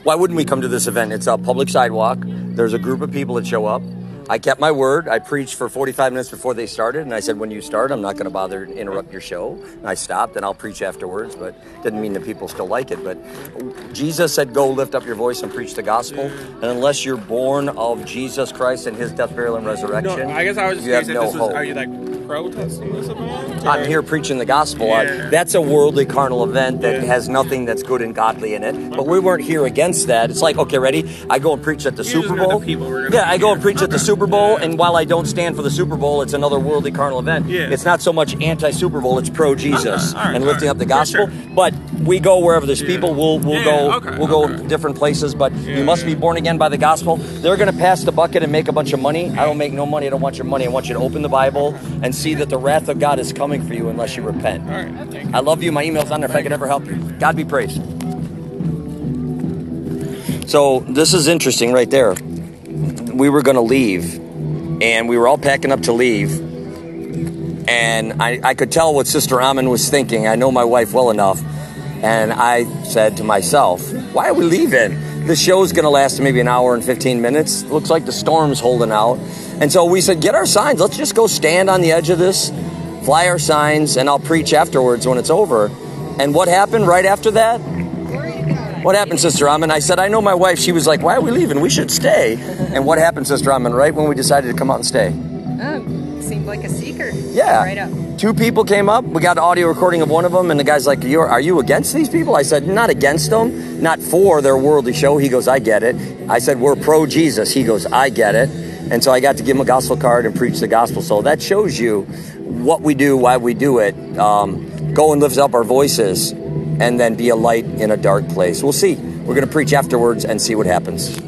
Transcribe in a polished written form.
why wouldn't we come to this event? It's a public sidewalk. There's a group of people that show up. I kept my word. I preached for 45 minutes before they started, and I said, when you start, I'm not going to bother to interrupt your show. And I stopped, and I'll preach afterwards, but didn't mean that people still like it. But Jesus said, go lift up your voice and preach the gospel. And unless you're born of Jesus Christ and his death, burial, and resurrection, I guess I was just you have curious if no this was, hope. are you like protesting this event? I'm here preaching the gospel. Yeah. That's a worldly, carnal event that has nothing that's good and godly in it. But we weren't here against that. It's like, okay, ready? I go and preach at the Super Bowl. I go and preach at the Super Bowl, and while I don't stand for the Super Bowl, it's another worldly, carnal event. Yeah. It's not so much anti-Super Bowl, it's pro-Jesus Okay. All right, and lifting up the gospel. Sure. But we go wherever there's people. We'll go Okay. different places. But you must be born again by the gospel. They're going to pass the bucket and make a bunch of money. I don't make no money. I don't want your money. I want you to open the Bible and see that the wrath of God is coming for you unless you repent. All right. Thank you. I love you. My email's on there if I could ever help you. God be praised. So this is interesting right there. We were going to leave, and we were all packing up to leave. And I could tell what Sister Amin was thinking. I know my wife well enough. And I said to myself, why are we leaving? The show's going to last maybe an hour and 15 minutes. Looks like the storm's holding out. And so we said, get our signs. Let's just go stand on the edge of this, fly our signs, and I'll preach afterwards when it's over. And what happened right after that? What happened, Sister Amin? I said, I know my wife. She was like, why are we leaving? We should stay. And what happened, Sister Amin, right when we decided to come out and stay? Seemed like a seeker. Yeah. Right up. 2 people came up. We got an audio recording of one of them, and the guy's like, are you against these people? I said, not against them, not for their worldly show. He goes, I get it. I said, we're pro-Jesus. He goes, I get it. And so I got to give him a gospel card and preach the gospel. So that shows you what we do, why we do it. Go and lift up our voices and then be a light in a dark place. We'll see. We're going to preach afterwards and see what happens.